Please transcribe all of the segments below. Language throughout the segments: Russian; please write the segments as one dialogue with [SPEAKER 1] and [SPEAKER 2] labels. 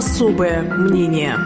[SPEAKER 1] Особое мнение.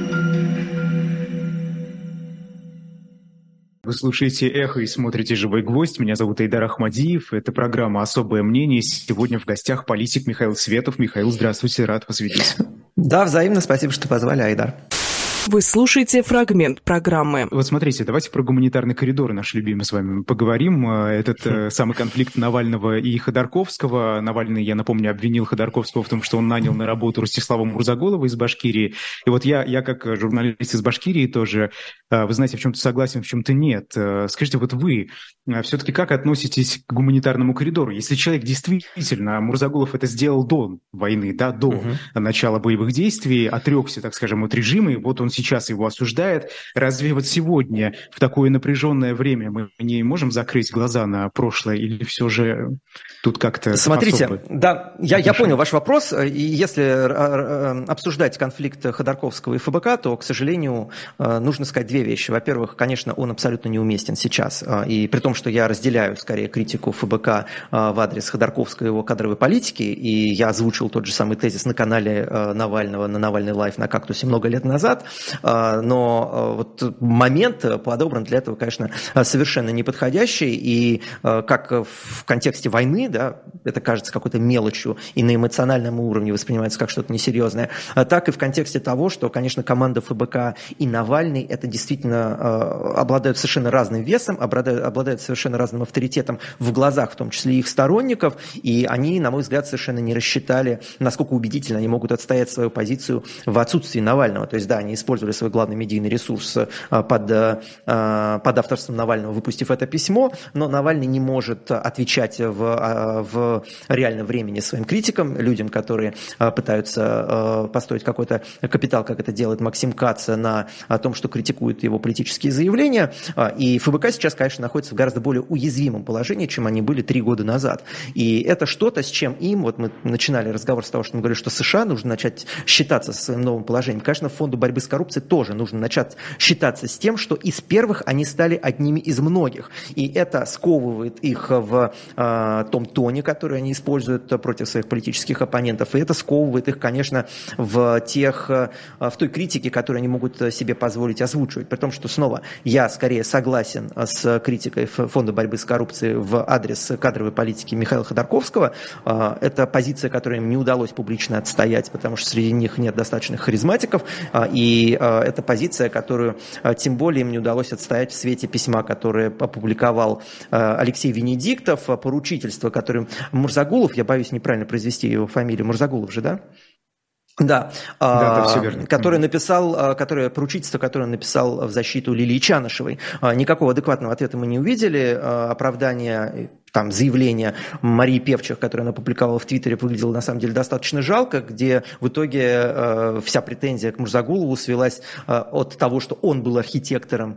[SPEAKER 2] Вы слушаете «Эхо» и смотрите «Живой гвоздь». Меня зовут Айдар Ахмадиев. Это программа «Особое мнение». Сегодня в гостях политик Михаил Светов. Михаил, здравствуйте, рад вас видеть.
[SPEAKER 3] Да, взаимно. Спасибо, что позвали, Айдар.
[SPEAKER 1] Вы слушаете фрагмент программы.
[SPEAKER 2] Вот смотрите, давайте про гуманитарный коридор наш любимый с вами поговорим. Этот самый конфликт Навального и Ходорковского. Навальный, я напомню, обвинил Ходорковского в том, что он нанял на работу Ростислава Мурзаголова из Башкирии. И вот я как журналист из Башкирии тоже, вы знаете, в чем-то согласен, в чем-то нет. Скажите, вот вы все-таки как относитесь к гуманитарному коридору? Если человек действительно, Мурзаголов это сделал до войны, да, до начала боевых действий, отрекся, так скажем, от режима, и вот он сейчас его осуждает. Разве вот сегодня, в такое напряженное время, мы не можем закрыть глаза на прошлое, или все же тут как-то
[SPEAKER 3] Смотрите,
[SPEAKER 2] особо?
[SPEAKER 3] Да, я понял ваш вопрос. И если обсуждать конфликт Ходорковского и ФБК, то, к сожалению, нужно сказать две вещи. Во-первых, конечно, он абсолютно неуместен сейчас. И при том, что я разделяю, скорее, критику ФБК в адрес Ходорковского и его кадровой политики, и я озвучил тот же самый тезис на канале Навального, на Навальный Лайф на «Кактусе» много лет назад, но вот момент подобран для этого, конечно, совершенно неподходящий, и как в контексте войны, да, это кажется какой-то мелочью и на эмоциональном уровне воспринимается как что-то несерьезное, так и в контексте того, что, конечно, команда ФБК и Навальный это действительно обладают совершенно разным весом, обладают совершенно разным авторитетом в глазах, в том числе и их сторонников, и они, на мой взгляд, совершенно не рассчитали, насколько убедительно они могут отстоять свою позицию в отсутствии Навального. То есть, да, они использовали свой главный медийный ресурс под авторством Навального, выпустив это письмо, но Навальный не может отвечать в реальном времени своим критикам, людям, которые пытаются построить какой-то капитал, как это делает Максим Кац, на том, что критикуют его политические заявления. И ФБК сейчас, конечно, находится в гораздо более уязвимом положении, чем они были 3 года назад. И это что-то, с чем им, вот мы начинали разговор с того, что мы говорили, что США нужно начать считаться со своим новым положением. Конечно, фонду борьбы с коррупцией тоже нужно начать считаться с тем, что из первых они стали одними из многих. И это сковывает их в том тоне, который они используют против своих политических оппонентов. И это сковывает их, конечно, в той критике, которую они могут себе позволить озвучивать. При том, что, снова, я скорее согласен с критикой фонда борьбы с коррупцией в адрес кадровой политики Михаила Ходорковского. Это позиция, которую им не удалось публично отстоять, потому что среди них нет достаточных харизматиков. И это позиция, которую тем более им не удалось отстоять в свете письма, которое опубликовал Алексей Венедиктов, поручительство, которым Мурзаголов, я боюсь неправильно произвести его фамилию, Мурзаголов же, да? Да,
[SPEAKER 2] все верно.
[SPEAKER 3] Которое поручительство, которое он написал в защиту Лилии Чанышевой. Никакого адекватного ответа мы не увидели. Оправдание, там, заявление Марии Певчих, которое она опубликовала в Твиттере, выглядело на самом деле достаточно жалко, где в итоге вся претензия к Мурзаголову свелась от того, что он был архитектором,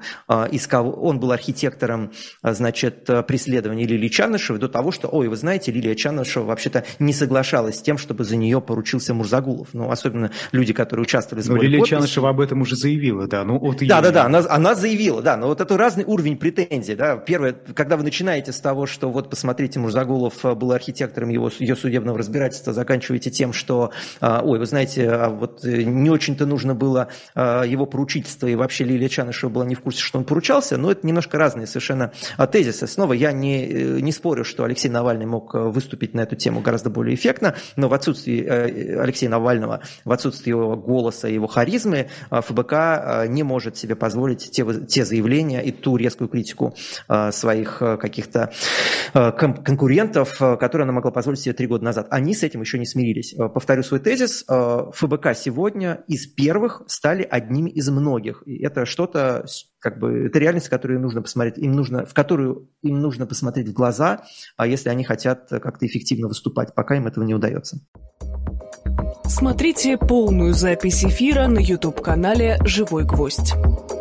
[SPEAKER 3] значит, преследования Лилии Чанышевой, до того, что, вы знаете, Лилия Чанышева вообще-то не соглашалась с тем, чтобы за нее поручился Мурзаголов. Ну, особенно люди, которые участвовали в сборе
[SPEAKER 2] подписей.
[SPEAKER 3] Лилия
[SPEAKER 2] Чанышева об этом уже заявила, да.
[SPEAKER 3] Да, она заявила, да, но вот это разный уровень претензий, да. Первое, когда вы начинаете с того, что вот посмотрите, Мурзаголов был архитектором ее судебного разбирательства, заканчиваете тем, что, вы знаете, вот не очень-то нужно было его поручительство, и вообще Лилия Чанышева была не в курсе, что он поручался, но это немножко разные совершенно тезисы. Снова я не спорю, что Алексей Навальный мог выступить на эту тему гораздо более эффектно, но в отсутствии Алексея Навального, в отсутствии его голоса, его харизмы, ФБК не может себе позволить те заявления и ту резкую критику своих каких-то конкурентов, которые она могла позволить себе 3 года назад. Они с этим еще не смирились. Повторю свой тезис. ФБК сегодня из первых стали одними из многих. И это что-то, это реальность, которую им нужно посмотреть, в которую им нужно посмотреть в глаза, если они хотят как-то эффективно выступать, пока им этого не удается.
[SPEAKER 1] Смотрите полную запись эфира на YouTube-канале «Живой гвоздь».